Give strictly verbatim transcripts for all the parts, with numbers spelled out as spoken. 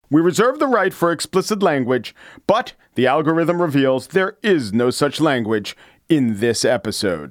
We reserve the right for explicit language, but the algorithm reveals there is no such language in this episode.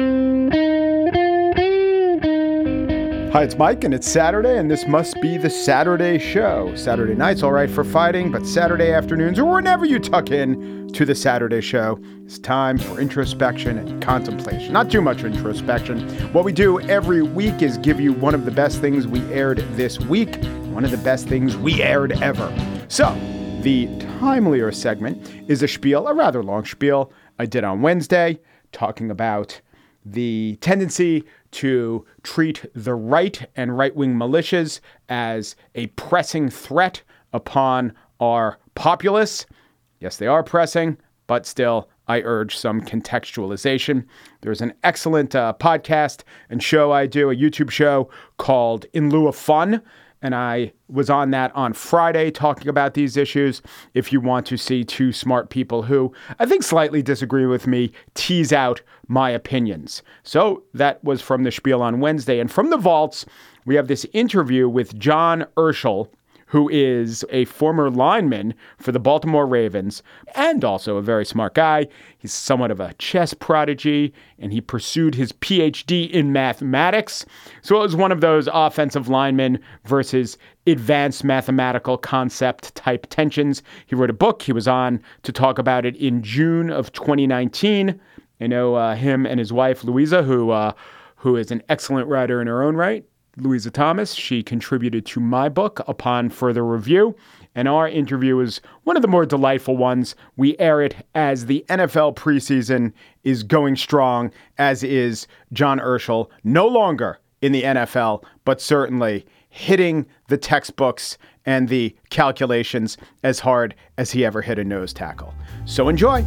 Hi, it's Mike, and it's Saturday, and this must be the Saturday show. Saturday night's all right for fighting, but Saturday afternoons, or whenever you tuck in to the Saturday show, it's time for introspection and contemplation. Not too much introspection. What we do every week is give you one of the best things we aired this week, one of the best things we aired ever. So, the timelier segment is a spiel, a rather long spiel I did on Wednesday, talking about the tendency to treat the right and right-wing militias as a pressing threat upon our populace. Yes, they are pressing, but still, I urge some contextualization. There's an excellent uh, podcast and show I do, a YouTube show called In Lieu of Fun. And I was on that on Friday talking about these issues. If you want to see two smart people who I think slightly disagree with me tease out my opinions. So that was from the spiel on Wednesday. And from the vaults, we have this interview with John Urschel, who is a former lineman for the Baltimore Ravens and also a very smart guy. He's somewhat of a chess prodigy, and he pursued his P H D in mathematics. So it was one of those offensive linemen versus advanced mathematical concept type tensions. He wrote a book. He was on to talk about it in June of twenty nineteen. I know uh, him and his wife, Louisa, who uh, who is an excellent writer in her own right. Louisa Thomas, she contributed to my book upon further review, and our interview is one of the more delightful ones. We air it as the N F L preseason is going strong, as is John Urschel, no longer in the N F L, but certainly hitting the textbooks and the calculations as hard as he ever hit a nose tackle. So enjoy.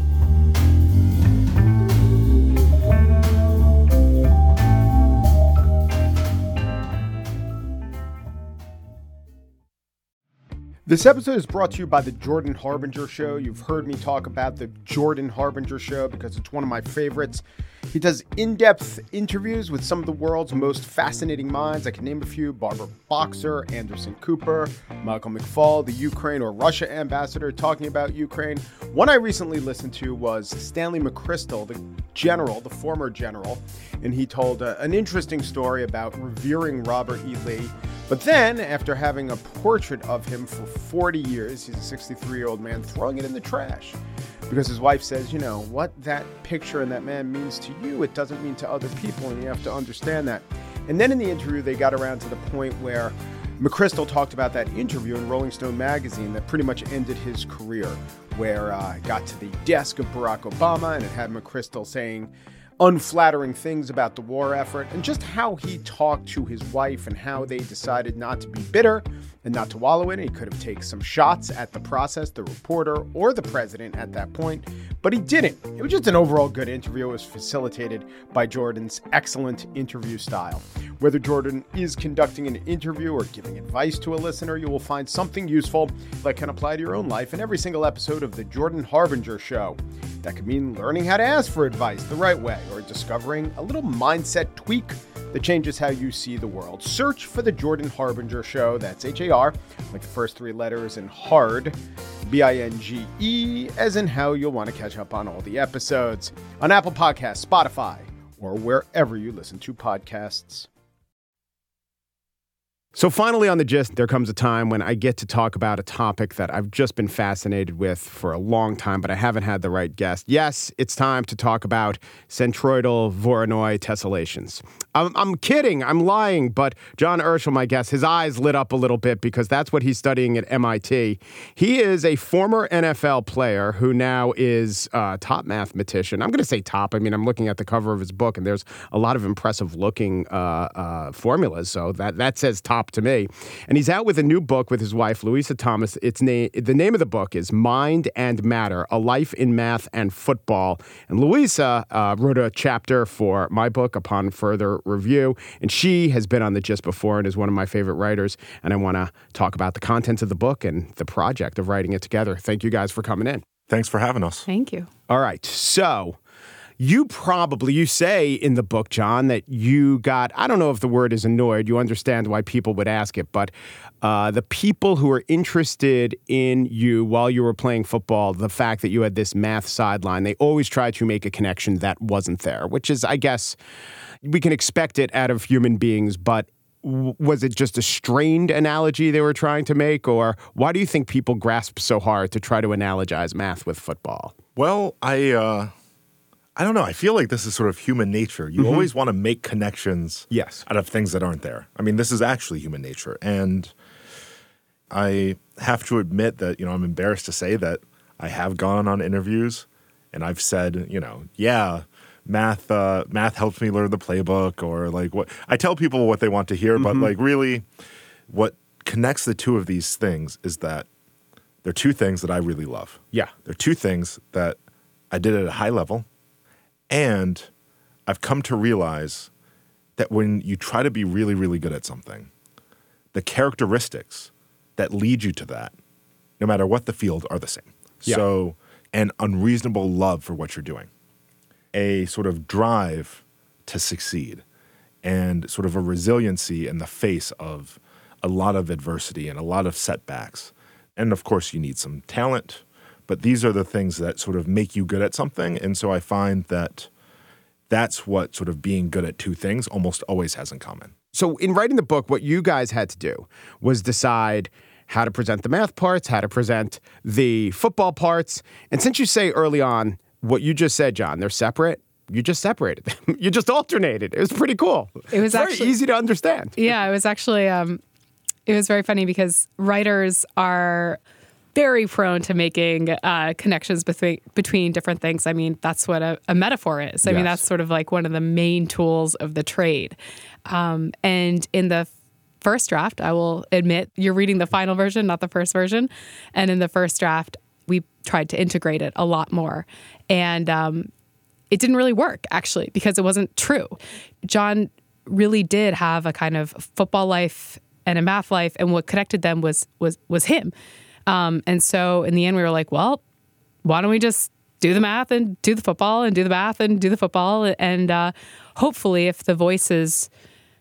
This episode is brought to you by the Jordan Harbinger Show. You've heard me talk about the Jordan Harbinger Show because it's one of my favorites. He does in-depth interviews with some of the world's most fascinating minds. I can name a few: Barbara Boxer, Anderson Cooper, Michael McFaul, the Ukraine or Russia ambassador talking about Ukraine. One I recently listened to was Stanley McChrystal, the general, the former general, and he told uh, an interesting story about revering Robert E. Lee. But then, after having a portrait of him for forty years, he's a sixty-three-year-old man, throwing it in the trash. Because his wife says, you know, what that picture and that man means to you, it doesn't mean to other people, and you have to understand that. And then in the interview, they got around to the point where McChrystal talked about that interview in Rolling Stone magazine that pretty much ended his career, where uh, it got to the desk of Barack Obama, and it had McChrystal saying unflattering things about the war effort, and just how he talked to his wife and how they decided not to be bitter and not to wallow in it. He could have taken some shots at the process, the reporter, or the president at that point, but he didn't. It was just an overall good interview. It was facilitated by Jordan's excellent interview style. Whether Jordan is conducting an interview or giving advice to a listener, you will find something useful that can apply to your own life in every single episode of the Jordan Harbinger Show. That could mean learning how to ask for advice the right way, or discovering a little mindset tweak that changes how you see the world. Search for the Jordan Harbinger Show. That's H A R, like the first three letters, and hard, B I N G E, as in how you'll want to catch up on all the episodes on Apple Podcasts, Spotify, or wherever you listen to podcasts. So finally on The Gist, there comes a time when I get to talk about a topic that I've just been fascinated with for a long time, but I haven't had the right guest. Yes, it's time to talk about centroidal Voronoi tessellations. I'm, I'm kidding. I'm lying. But John Urschel, my guest, his eyes lit up a little bit because that's what he's studying at M I T. He is a former N F L player who now is a top mathematician. I'm going to say top. I mean, I'm looking at the cover of his book, and there's a lot of impressive looking uh, uh, formulas. So that, that says top to me. And he's out with a new book with his wife, Louisa Thomas. It's na- the name of the book is Mind and Matter, A Life in Math and Football. And Louisa uh, wrote a chapter for my book upon further review. And she has been on The Gist before and is one of my favorite writers. And I want to talk about the contents of the book and the project of writing it together. Thank you guys for coming in. Thanks for having us. Thank you. All right. So you probably, you say in the book, John, that you got, I don't know if the word is annoyed. You understand why people would ask it, but uh, the people who were interested in you while you were playing football, the fact that you had this math sideline, they always try to make a connection that wasn't there, which is, I guess, we can expect it out of human beings, but w- was it just a strained analogy they were trying to make? Or why do you think people grasp so hard to try to analogize math with football? Well, I uh, I don't know. I feel like this is sort of human nature. You mm-hmm. always want to make connections yes. out of things that aren't there. I mean, this is actually human nature. And I have to admit that, you know, I'm embarrassed to say that I have gone on interviews and I've said, you know, yeah, math uh, math helps me learn the playbook, or like what I tell people what they want to hear. Mm-hmm. But like really what connects the two of these things is that they're two things that I really love. Yeah. They're two things that I did at a high level. And I've come to realize that when you try to be really, really good at something, the characteristics that lead you to that, no matter what the field, are the same. Yeah. So an unreasonable love for what you're doing, a sort of drive to succeed, and sort of a resiliency in the face of a lot of adversity and a lot of setbacks. And of course, you need some talent, but these are the things that sort of make you good at something. And so I find that that's what sort of being good at two things almost always has in common. So in writing the book, what you guys had to do was decide how to present the math parts, how to present the football parts. And since you say early on what you just said, John, they're separate, you just separated them. You just alternated. It was pretty cool. It was it's actually very easy to understand. Yeah, it was actually, um, it was very funny because writers are very prone to making uh, connections between between different things. I mean, that's what a, a metaphor is. I yes. mean, that's sort of like one of the main tools of the trade. Um, and in the first draft, I will admit, you're reading the final version, not the first version. And in the first draft, we tried to integrate it a lot more. And um, it didn't really work, actually, because it wasn't true. John really did have a kind of football life and a math life, and what connected them was was was him. Um, and so in the end, we were like, well, why don't we just do the math and do the football and do the math and do the football? And uh, hopefully if the voice is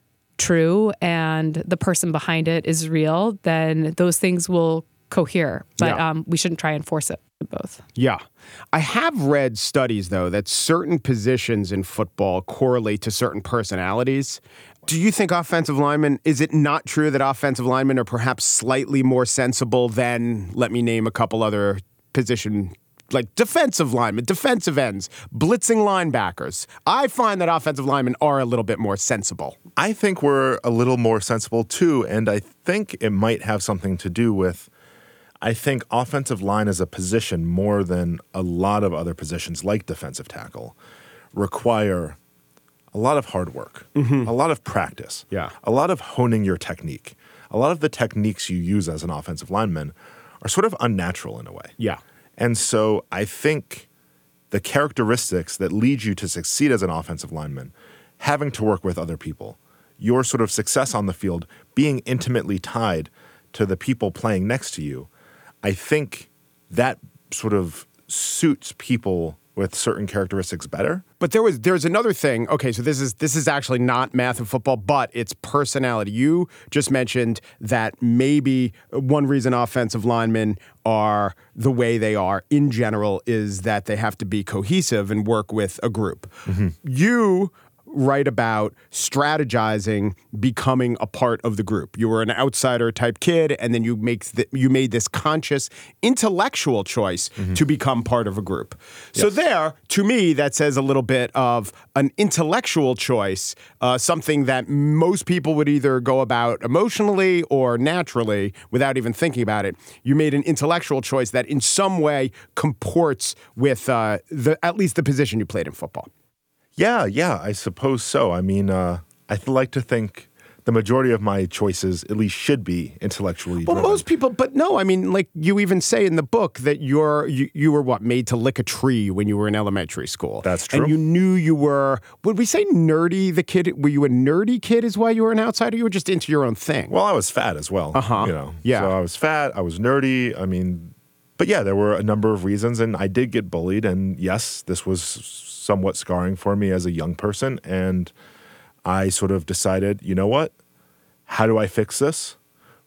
true and the person behind it is real, then those things will cohere. But yeah. um, we shouldn't try and force it both. Yeah. I have read studies, though, that certain positions in football correlate to certain personalities. Do you think offensive linemen, is it not true that offensive linemen are perhaps slightly more sensible than, let me name a couple other position, like defensive linemen, defensive ends, blitzing linebackers? I find that offensive linemen are a little bit more sensible. I think we're a little more sensible too, and I think it might have something to do with, I think offensive line as a position more than a lot of other positions like defensive tackle require a lot of hard work, mm-hmm. a lot of practice, yeah. a lot of honing your technique. A lot of the techniques you use as an offensive lineman are sort of unnatural in a way. Yeah. And so I think the characteristics that lead you to succeed as an offensive lineman, having to work with other people, your sort of success on the field being intimately tied to the people playing next to you, I think that sort of suits people with certain characteristics better. But there was there's another thing. Okay, so this is this is actually not math and football, but it's personality. You just mentioned that maybe one reason offensive linemen are the way they are in general is that they have to be cohesive and work with a group. Mm-hmm. You write about strategizing, becoming a part of the group. You were an outsider type kid, and then you make th- you made this conscious intellectual choice mm-hmm. to become part of a group. Yes. So there, to me, that says a little bit of an intellectual choice, uh, something that most people would either go about emotionally or naturally without even thinking about it. You made an intellectual choice that in some way comports with uh, the at least the position you played in football. Yeah, yeah, I suppose so. I mean, uh, I like to think the majority of my choices at least should be intellectually well, driven. Most people, but no, I mean, like you even say in the book that you're you, you were what made to lick a tree when you were in elementary school. That's true. And you knew you were. Would we say nerdy? The kid? Were you a nerdy kid? Is why you were an outsider? You were just into your own thing. Well, I was fat as well. Uh huh. You know. Yeah. So I was fat. I was nerdy. I mean, but yeah, there were a number of reasons, and I did get bullied. And yes, this was somewhat scarring for me as a young person. And I sort of decided, you know what? How do I fix this?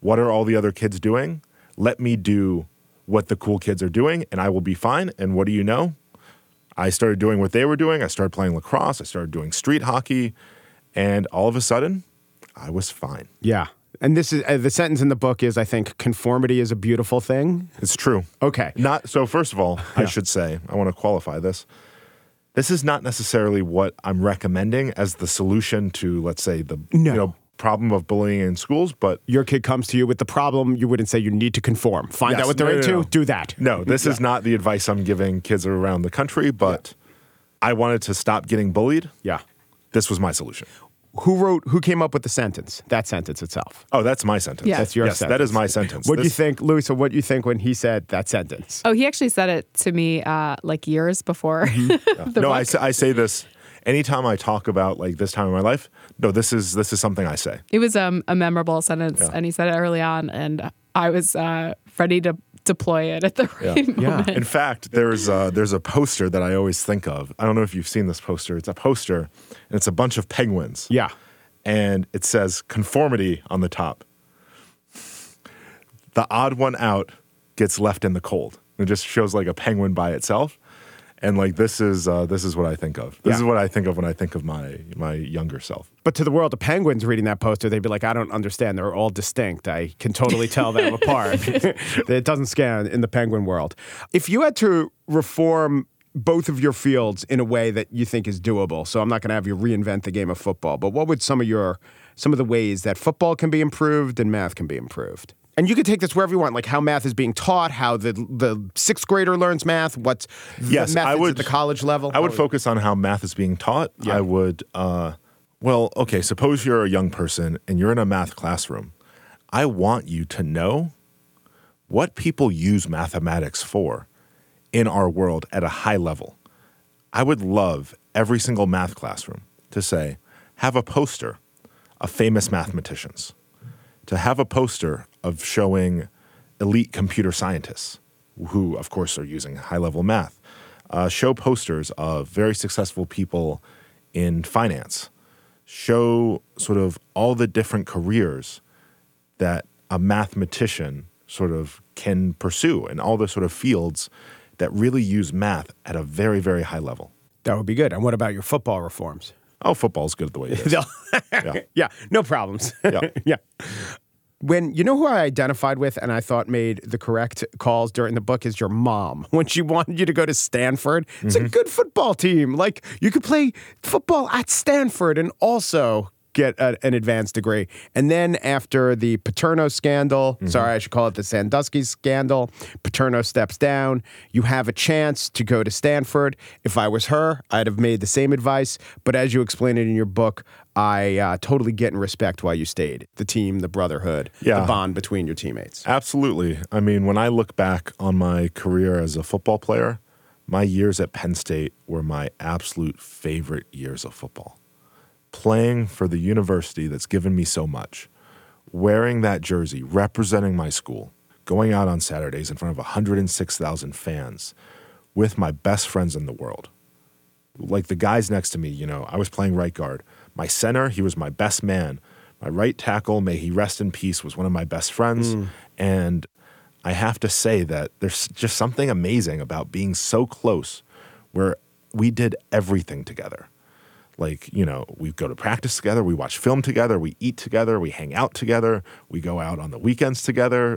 what are all the other kids doing? Let me do what the cool kids are doing, and I will be fine. And what do you know? I started doing what they were doing. I started playing lacrosse. I started doing street hockey. And all of a sudden, I was fine. Yeah. And this is uh, the sentence in the book is, I think, conformity is a beautiful thing. It's true. Okay. Not so. First of all, yeah. I should say, I want to qualify this. This is not necessarily what I'm recommending as the solution to, let's say, the no. you know, problem of bullying in schools. But your kid comes to you with the problem, you wouldn't say you need to conform. Find yes, out what they're no, no, into. No. Do that. No, this yeah. is not the advice I'm giving kids around the country. But yeah. I wanted to stop getting bullied. Yeah. This was my solution. Who wrote, who came up with the sentence, that sentence itself? Oh, that's my sentence. Yeah. That's your yes, sentence. That is my sentence. What do you This- think, Louis, so what do you think when he said that sentence? Oh, he actually said it to me uh, like years before Yeah. the No, book. I, say- I say this anytime I talk about like this time in my life. No, this is this is something I say. It was um, a memorable sentence, Yeah. and he said it early on, and I was uh, ready to deploy it at the right Yeah. moment. In fact, there's a, there's a poster that I always think of. I don't know if you've seen this poster. It's a poster, and it's a bunch of penguins. Yeah. And it says conformity on the top. The odd one out gets left in the cold. It just shows like a penguin by itself. And like this is uh, this is what I think of. This Yeah. is what I think of when I think of my my younger self. But to the world of penguins reading that poster, they'd be like, I don't understand. They're all distinct. I can totally tell them apart. It doesn't scan in the penguin world. If you had to reform both of your fields in a way that you think is doable, so I'm not going to have you reinvent the game of football, but what would some of your some of the ways that football can be improved and math can be improved? And you can take this wherever you want, like how math is being taught, how the the sixth grader learns math, what's Yes, the methods I would, at the college level. I would focus on how math is being taught. Yeah. I would, uh, well, okay, suppose you're a young person and you're in a math classroom. I want you to know what people use mathematics for in our world at a high level. I would love every single math classroom to say, have a poster of famous mathematicians, to have a poster of showing elite computer scientists who, of course, are using high-level math, uh, show posters of very successful people in finance, show sort of all the different careers that a mathematician sort of can pursue and all the sort of fields that really use math at a very, very high level. That would be good. And what about your football reforms? Oh, football's good the way it is. yeah. yeah, no problems. Yeah. yeah. When you know who I identified with and I thought made the correct calls during the book is your mom. When she wanted you to go to Stanford, it's mm-hmm. a good football team. Like you could play football at Stanford and also get a, an advanced degree. And then after the Paterno scandal, mm-hmm. sorry, I should call it the Sandusky scandal, Paterno steps down. You have a chance to go to Stanford. If I was her, I'd have made the same advice. But as you explain it in your book, I uh, totally get and respect why you stayed. The team, the brotherhood, yeah. the bond between your teammates. Absolutely. I mean, when I look back on my career as a football player, my years at Penn State were my absolute favorite years of football. Playing for the university that's given me so much, wearing that jersey, representing my school, going out on Saturdays in front of one hundred six thousand fans with my best friends in the world. Like the guys next to me, you know, I was playing right guard. My center, he was my best man. My right tackle, may he rest in peace, was one of my best friends. Mm. And I have to say that there's just something amazing about being so close where we did everything together. Like, you know, we go to practice together, we watch film together, we eat together, we hang out together, we go out on the weekends together.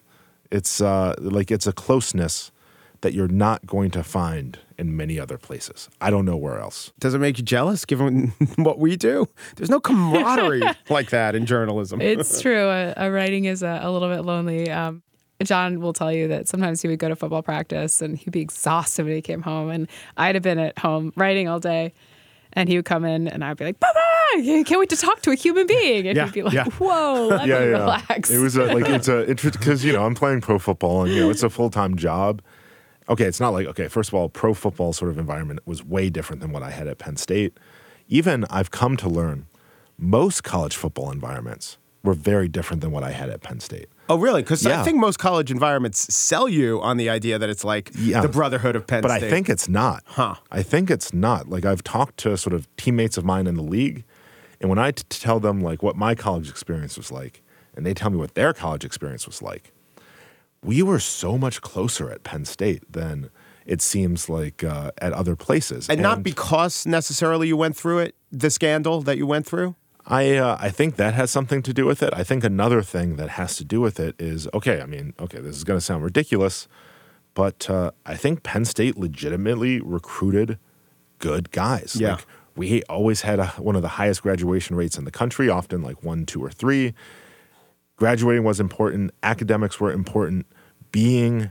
It's uh, like it's a closeness that you're not going to find in many other places. I don't know where else. Does it make you jealous given what we do? There's no camaraderie like that in journalism. It's true. Uh, uh, writing is a, a little bit lonely. Um, John will tell you that sometimes he would go to football practice and he'd be exhausted when he came home. And I'd have been at home writing all day. And he would come in and I'd be like, Papa, I can't wait to talk to a human being. And yeah, he'd be like, yeah. whoa, let yeah, me yeah. relax. It was a, like, it's a, because, you know, I'm playing pro football and, you know, it's a full-time job. Okay, it's not like, okay, first of all, pro football sort of environment was way different than what I had at Penn State. Even I've come to learn most college football environments were very different than what I had at Penn State. Oh, really? Because Yeah. I think most college environments sell you on the idea that it's like Yeah. the brotherhood of Penn But State. I think it's not. Huh. I think it's not. Like I've talked to sort of teammates of mine in the league, and when I t- tell them like what my college experience was like, and they tell me what their college experience was like. We were so much closer at Penn State than it seems like uh, at other places. And, and not because necessarily you went through it, the scandal that you went through? I uh, I think that has something to do with it. I think another thing that has to do with it is, okay, I mean, okay, this is going to sound ridiculous, but uh, I think Penn State legitimately recruited good guys. Yeah. Like, we always had a, one of the highest graduation rates in the country, often like one, two, or three. Graduating was important. Academics were important. Being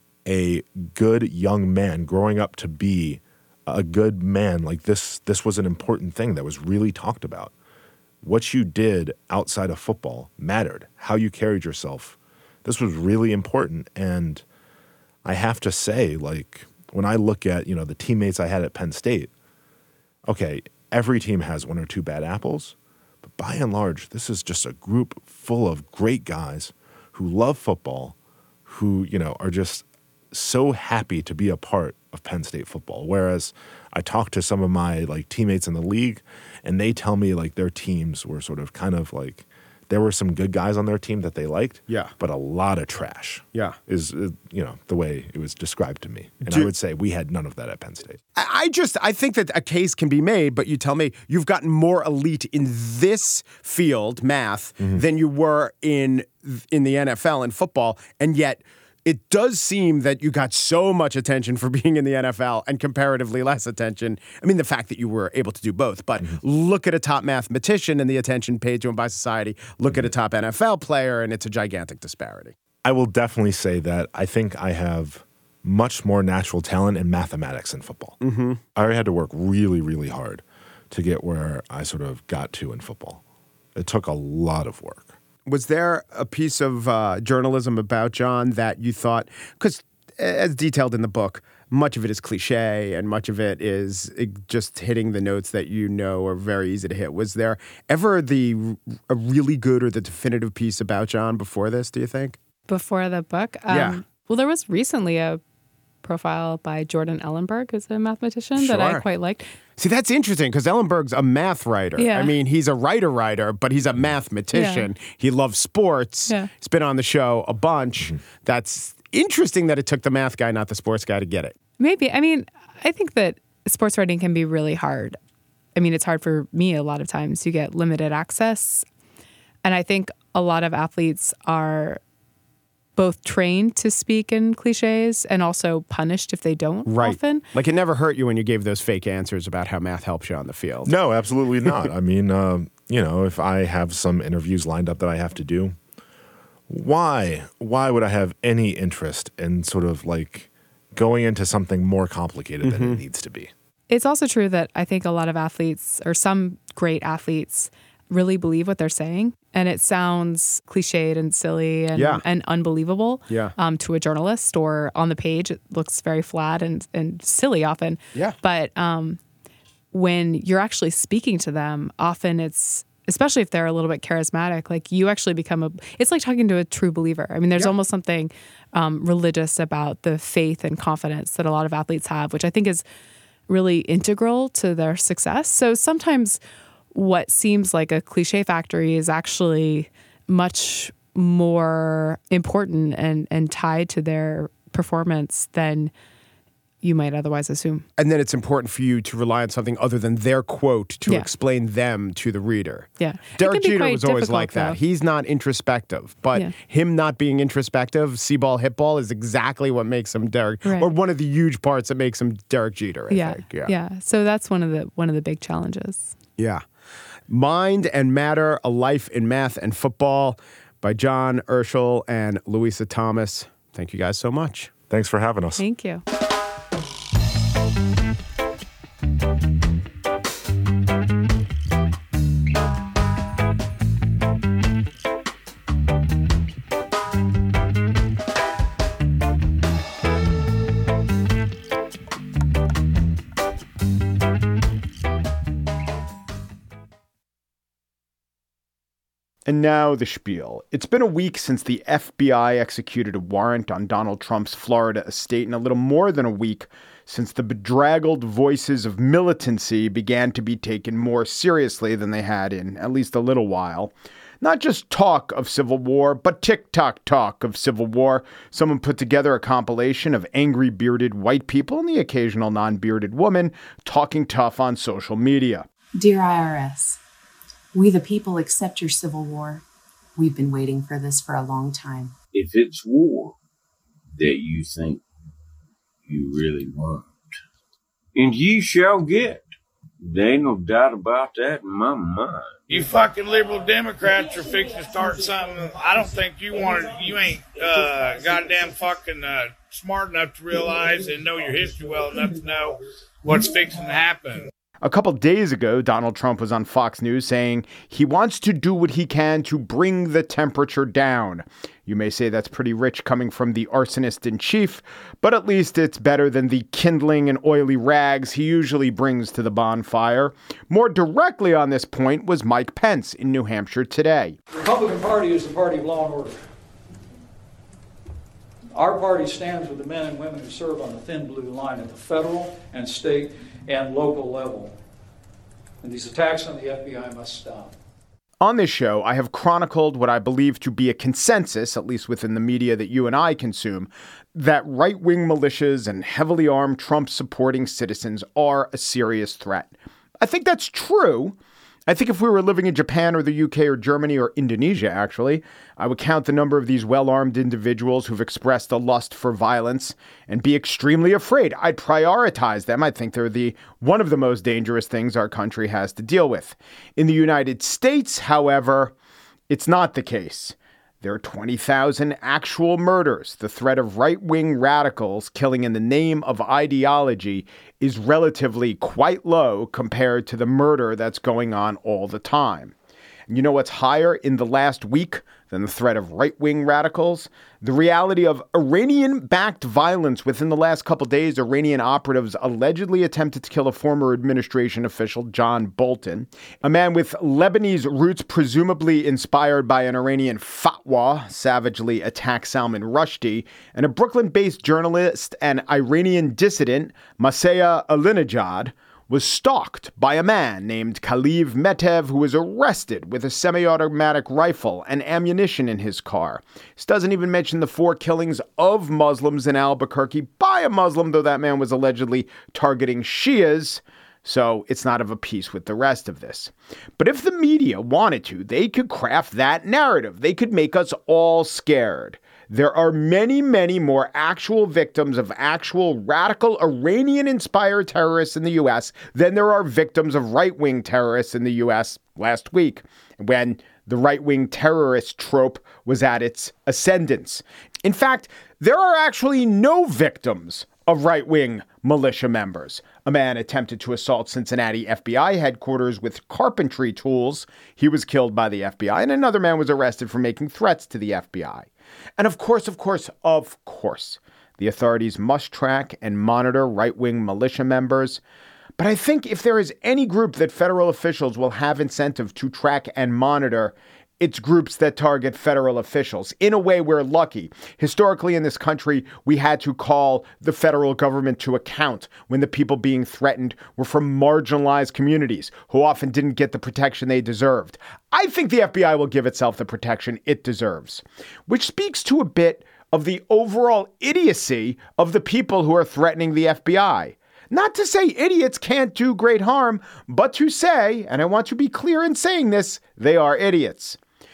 a good young man, growing up to be a good man, like this, this was an important thing that was really talked about. What you did outside of football mattered. How you carried yourself. This was really important. And I have to say, like, when I look at, you know, the teammates I had at Penn State, okay, every team has one or two bad apples, but by and large, this is just a group full of great guys who love football, who, you know, are just so happy to be a part of Penn State football. Whereas I talk to some of my like teammates in the league and they tell me like their teams were sort of kind of like, there were some good guys on their team that they liked, yeah, but a lot of trash. Yeah, is uh, you know the way it was described to me, and Do, I would say we had none of that at Penn State. I just I think that a case can be made, but you tell me you've gotten more elite in this field, math, mm-hmm. than you were in in the N F L and football, and yet it does seem that you got so much attention for being in the N F L and comparatively less attention. I mean, the fact that you were able to do both, but mm-hmm. look at a top mathematician and the attention paid to him by society. Look mm-hmm. at a top N F L player and it's a gigantic disparity. I will definitely say that I think I have much more natural talent in mathematics than football. Mm-hmm. I had to work really, really hard to get where I sort of got to in football. It took a lot of work. Was there a piece of uh, journalism about John that you thought, because as detailed in the book, much of it is cliche and much of it is just hitting the notes that you know are very easy to hit. Was there ever the a really good or the definitive piece about John before this, do you think? Before the book? Um, yeah. Well, there was recently a profile by Jordan Ellenberg, who's a mathematician sure. that I quite liked. See, that's interesting because Ellenberg's a math writer. Yeah. I mean, he's a writer-writer, but he's a mathematician. Yeah. He loves sports. Yeah. He's been on the show a bunch. Mm-hmm. That's interesting that it took the math guy, not the sports guy, to get it. Maybe. I mean, I think that sports writing can be really hard. I mean, it's hard for me a lot of times. You get limited access. And I think a lot of athletes are both trained to speak in cliches and also punished if they don't right. often. Like it never hurt you when you gave those fake answers about how math helps you on the field. No, absolutely not. I mean, uh, you know, if I have some interviews lined up that I have to do, why? Why would I have any interest in sort of like going into something more complicated mm-hmm. than it needs to be? It's also true that I think a lot of athletes, or some great athletes, really believe what they're saying. And it sounds cliched and silly and, yeah. and unbelievable yeah. um, to a journalist, or on the page, it looks very flat and, and silly often. Yeah. But um, when you're actually speaking to them, often it's, especially if they're a little bit charismatic, like you actually become a, it's like talking to a true believer. I mean, there's yeah. almost something um, religious about the faith and confidence that a lot of athletes have, which I think is really integral to their success. So sometimes what seems like a cliche factory is actually much more important and, and tied to their performance than you might otherwise assume. And then it's important for you to rely on something other than their quote to yeah. explain them to the reader. Yeah. Derek Jeter was always like that. Though. He's not introspective, but yeah. him not being introspective, see ball, hit ball, is exactly what makes him Derek, right. or one of the huge parts that makes him Derek Jeter, I yeah. think. Yeah. Yeah. So that's one of the one of the big challenges. Yeah. Mind and Matter, A Life in Math and Football by John Urschel and Louisa Thomas. Thank you guys so much. Thanks for having us. Thank you. And now the spiel. It's been a week since the F B I executed a warrant on Donald Trump's Florida estate, and a little more than a week since the bedraggled voices of militancy began to be taken more seriously than they had in at least a little while. Not just talk of civil war, but TikTok talk of civil war. Someone put together a compilation of angry bearded white people and the occasional non-bearded woman talking tough on social media. Dear I R S, we the people accept your civil war. We've been waiting for this for a long time. If it's war that you think you really want, and ye shall get, there ain't no doubt about that in my mind. You fucking liberal Democrats are fixing to start something. I don't think you want to, you ain't uh, goddamn fucking uh, smart enough to realize and know your history well enough to know what's fixing to happen. A couple days ago, Donald Trump was on Fox News saying he wants to do what he can to bring the temperature down. You may say that's pretty rich coming from the arsonist in chief, but at least it's better than the kindling and oily rags he usually brings to the bonfire. More directly on this point was Mike Pence in New Hampshire today. The Republican Party is the party of law and order. Our party stands with the men and women who serve on the thin blue line at the federal and state and local level. And these attacks on the F B I must stop. On this show, I have chronicled what I believe to be a consensus, at least within the media that you and I consume, that right-wing militias and heavily armed Trump-supporting citizens are a serious threat. I think that's true. I think if we were living in Japan or the U K or Germany or Indonesia, actually, I would count the number of these well-armed individuals who've expressed a lust for violence and be extremely afraid. I'd prioritize them. I think they're the one of the most dangerous things our country has to deal with. In the United States, however, it's not the case. There are twenty thousand actual murders. The threat of right-wing radicals killing in the name of ideology is relatively quite low compared to the murder that's going on all the time. And you know what's higher in the last week than the threat of right-wing radicals? The reality of Iranian-backed violence. Within the last couple of days, Iranian operatives allegedly attempted to kill a former administration official, John Bolton, a man with Lebanese roots presumably inspired by an Iranian fatwa, savagely attacked Salman Rushdie, and a Brooklyn-based journalist and Iranian dissident, Masaya Alinejad, was stalked by a man named Khalif Metev, who was arrested with a semi-automatic rifle and ammunition in his car. This doesn't even mention the four killings of Muslims in Albuquerque by a Muslim, though that man was allegedly targeting Shias. So it's not of a piece with the rest of this. But if the media wanted to, they could craft that narrative. They could make us all scared. There are many, many more actual victims of actual radical Iranian-inspired terrorists in the U S than there are victims of right-wing terrorists in the U S last week, when the right-wing terrorist trope was at its ascendance. In fact, there are actually no victims of right-wing militia members. A man attempted to assault Cincinnati F B I headquarters with carpentry tools. He was killed by the F B I, and another man was arrested for making threats to the F B I. And of course, of course, of course, the authorities must track and monitor right-wing militia members. But I think if there is any group that federal officials will have incentive to track and monitor, it's groups that target federal officials. In a way, we're lucky. Historically, in this country, we had to call the federal government to account when the people being threatened were from marginalized communities who often didn't get the protection they deserved. I think the F B I will give itself the protection it deserves, which speaks to a bit of the overall idiocy of the people who are threatening the F B I. Not to say idiots can't do great harm, but to say, and I want to be clear in saying this, they are idiots.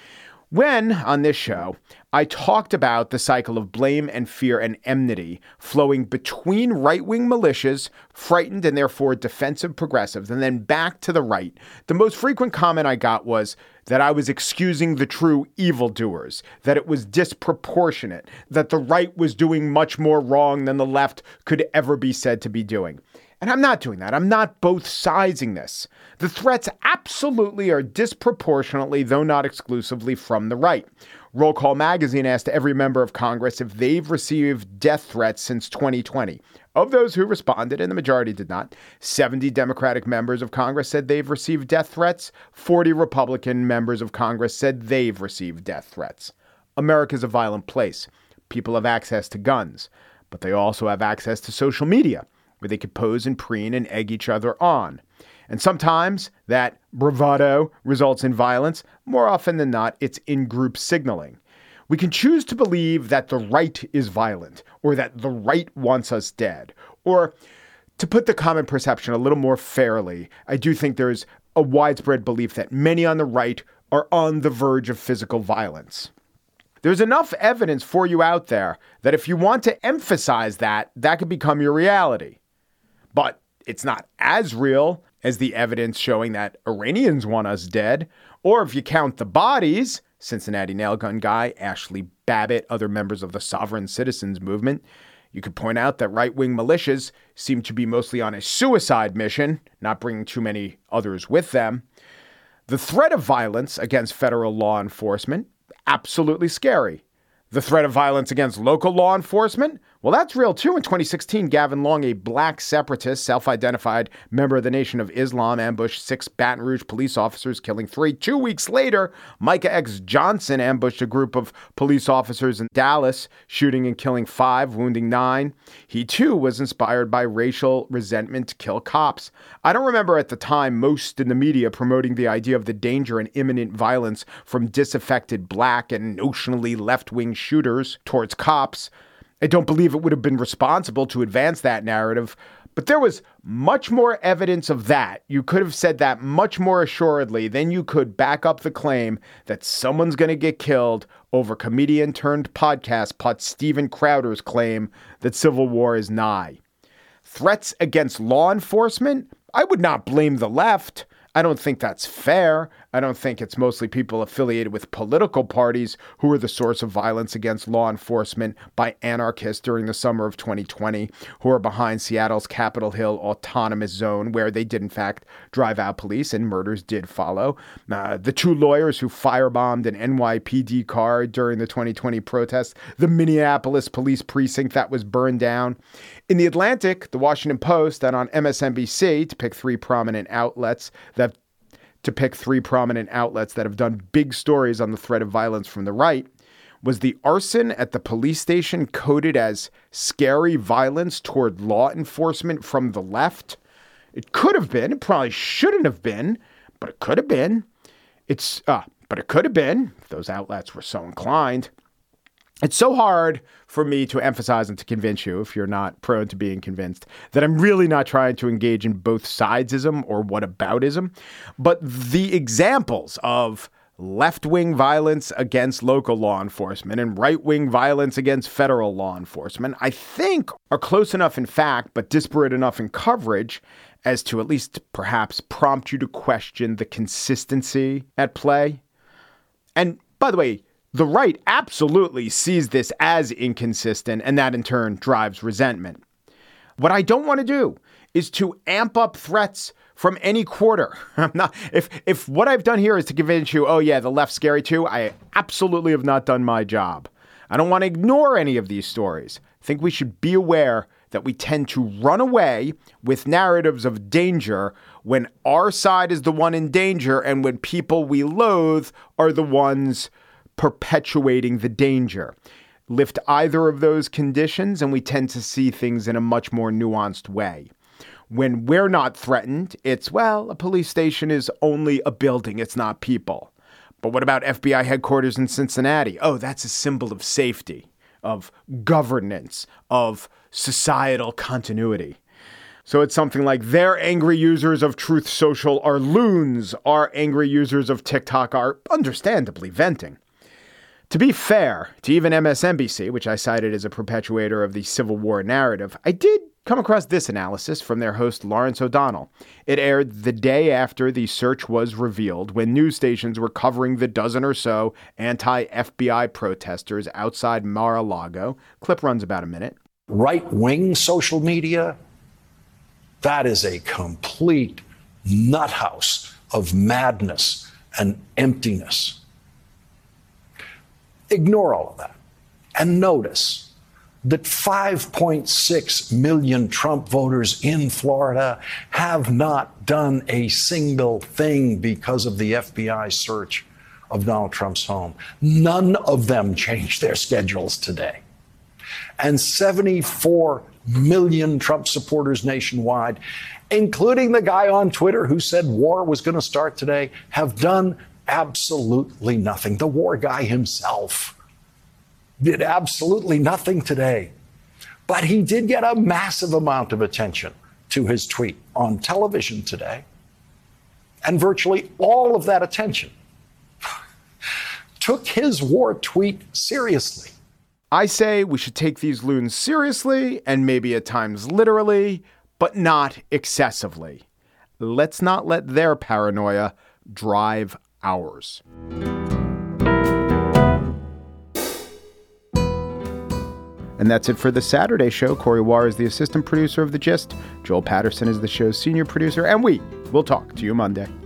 When, on this show, I talked about the cycle of blame and fear and enmity flowing between right-wing militias, frightened and therefore defensive progressives, and then back to the right, the most frequent comment I got was that I was excusing the true evildoers, that it was disproportionate, that the right was doing much more wrong than the left could ever be said to be doing. And I'm not doing that. I'm not both sizing this. The threats absolutely are disproportionately, though not exclusively, from the right. Roll Call Magazine asked every member of Congress if they've received death threats since twenty twenty. Of those who responded, and the majority did not, seventy Democratic members of Congress said they've received death threats. forty Republican members of Congress said they've received death threats. America's a violent place. People have access to guns, but they also have access to social media, where they could pose and preen and egg each other on. And sometimes that bravado results in violence. More often than not, it's in-group signaling. We can choose to believe that the right is violent, or that the right wants us dead. Or, to put the common perception a little more fairly, I do think there's a widespread belief that many on the right are on the verge of physical violence. There's enough evidence for you out there that if you want to emphasize that, that could become your reality. But it's not as real as the evidence showing that Iranians want us dead, or if you count the bodies, Cincinnati nail gun guy, Ashley Babbitt, other members of the Sovereign Citizens movement. You could point out that right-wing militias seem to be mostly on a suicide mission, not bringing too many others with them. The threat of violence against federal law enforcement, absolutely scary. The threat of violence against local law enforcement, well, that's real too. In twenty sixteen, Gavin Long, a black separatist, self-identified member of the Nation of Islam, ambushed six Baton Rouge police officers, killing three. Two weeks later, Micah X. Johnson ambushed a group of police officers in Dallas, shooting and killing five, wounding nine. He too was inspired by racial resentment to kill cops. I don't remember at the time most in the media promoting the idea of the danger and imminent violence from disaffected black and notionally left-wing shooters towards cops. I don't believe it would have been responsible to advance that narrative, but there was much more evidence of that. You could have said that much more assuredly than you could back up the claim that someone's going to get killed over comedian turned podcast putt Steven Crowder's claim that civil war is nigh. Threats against law enforcement? I would not blame the left. I don't think that's fair. I don't think it's mostly people affiliated with political parties who are the source of violence against law enforcement by anarchists during the summer of twenty twenty, who are behind Seattle's Capitol Hill autonomous zone, where they did, in fact, drive out police and murders did follow. Uh, the two lawyers who firebombed an N Y P D car during the twenty twenty protests, the Minneapolis police precinct that was burned down. In The Atlantic, The Washington Post, and on M S N B C, to pick three prominent outlets that to pick three prominent outlets that have done big stories on the threat of violence from the right, was the arson at the police station coded as scary violence toward law enforcement from the left? It could have been. It probably shouldn't have been, but it could have been. It's, uh, but it could have been if those outlets were so inclined. It's so hard for me to emphasize and to convince you, if you're not prone to being convinced, that I'm really not trying to engage in both sidesism or whataboutism. But the examples of left-wing violence against local law enforcement and right-wing violence against federal law enforcement, I think are close enough in fact, but disparate enough in coverage as to at least perhaps prompt you to question the consistency at play. And by the way, the right absolutely sees this as inconsistent, and that in turn drives resentment. What I don't want to do is to amp up threats from any quarter. I'm not, if if what I've done here is to convince you, oh yeah, the left's scary too, I absolutely have not done my job. I don't want to ignore any of these stories. I think we should be aware that we tend to run away with narratives of danger when our side is the one in danger and when people we loathe are the ones perpetuating the danger. Lift either of those conditions and we tend to see things in a much more nuanced way. When we're not threatened, it's, well, a police station is only a building. It's not people. But what about F B I headquarters in Cincinnati? Oh, that's a symbol of safety, of governance, of societal continuity. So it's something like their angry users of Truth Social are loons. Our angry users of TikTok are understandably venting. To be fair to even M S N B C, which I cited as a perpetuator of the Civil War narrative, I did come across this analysis from their host Lawrence O'Donnell. It aired the day after the search was revealed, when news stations were covering the dozen or so anti-F B I protesters outside Mar-a-Lago. Clip runs about a minute. Right-wing social media, that is a complete nuthouse of madness and emptiness. Ignore all of that and notice that five point six million Trump voters in Florida have not done a single thing because of the F B I search of Donald Trump's home. None of them changed their schedules today. and seventy-four million Trump supporters nationwide, including the guy on Twitter who said war was going to start today, have done absolutely nothing. The war guy himself did absolutely nothing today. But he did get a massive amount of attention to his tweet on television today. And virtually all of that attention took his war tweet seriously. I say we should take these loons seriously and maybe at times literally, but not excessively. Let's not let their paranoia drive ours. And that's it for the Saturday show. Corey Wara is the assistant producer of The Gist. Joel Patterson is the show's senior producer. And we will talk to you Monday.